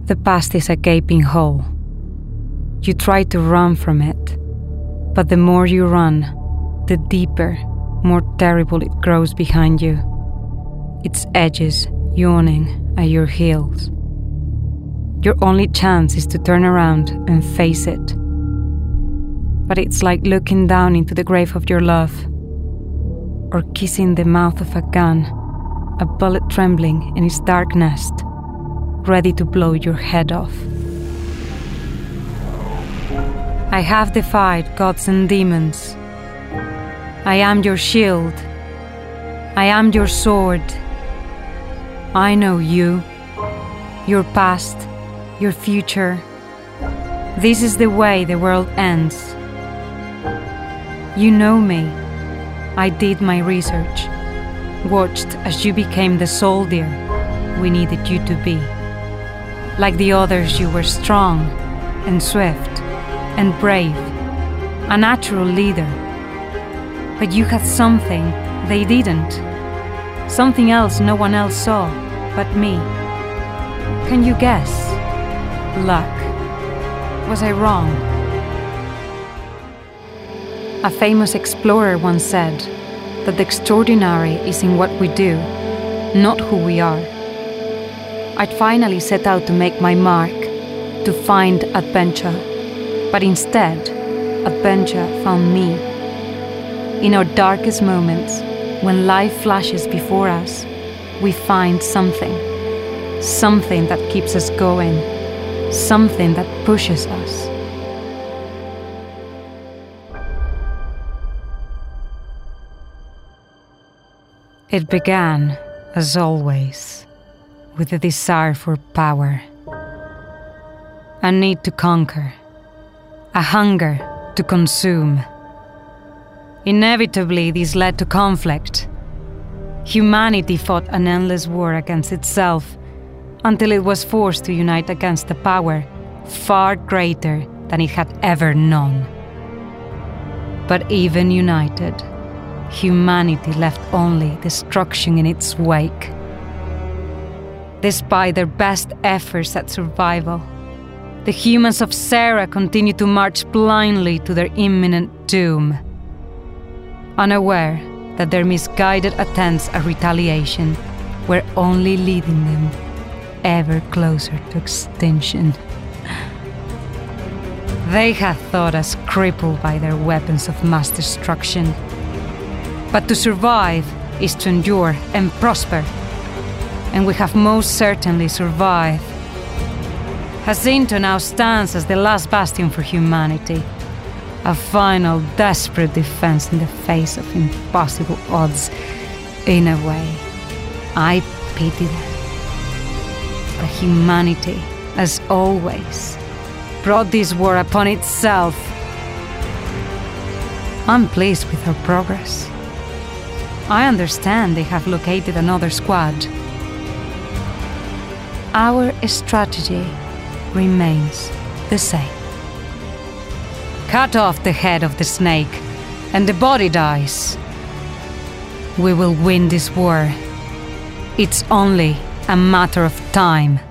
The past is a gaping hole. You try to run from it, but the more you run, the deeper, more terrible it grows behind you, its edges yawning at your heels. Your only chance is to turn around and face it. But it's like looking down into the grave of your love, or kissing the mouth of a gun, a bullet trembling in its dark nest, ready to blow your head off. I have defied gods and demons. I am your shield. I am your sword. I know you, your past, your future. This is the way the world ends. You know me. I did my research, watched as you became the soldier we needed you to be. Like the others, you were strong and swift and brave, a natural leader. But you had something they didn't, something else no one else saw but me. Can you guess? Luck. Was I wrong? A famous explorer once said that the extraordinary is in what we do, not who we are. I'd finally set out to make my mark, to find adventure, but instead, adventure found me. In our darkest moments, when life flashes before us, we find something that keeps us going, something that pushes us. It began, as always, with a desire for power, a need to conquer, a hunger to consume. Inevitably, this led to conflict. Humanity fought an endless war against itself until it was forced to unite against a power far greater than it had ever known. But even united, humanity left only destruction in its wake. Despite their best efforts at survival, the humans of Sarah continued to march blindly to their imminent doom, unaware that their misguided attempts at retaliation were only leading them ever closer to extinction. They had thought us crippled by their weapons of mass destruction. But to survive is to endure and prosper. And we have most certainly survived. Jacinto now stands as the last bastion for humanity. A final, desperate defense in the face of impossible odds. In a way, I pity them. But humanity, as always, brought this war upon itself. I'm pleased with our progress. I understand they have located another squad. Our strategy remains the same. Cut off the head of the snake, and the body dies. We will win this war. It's only a matter of time.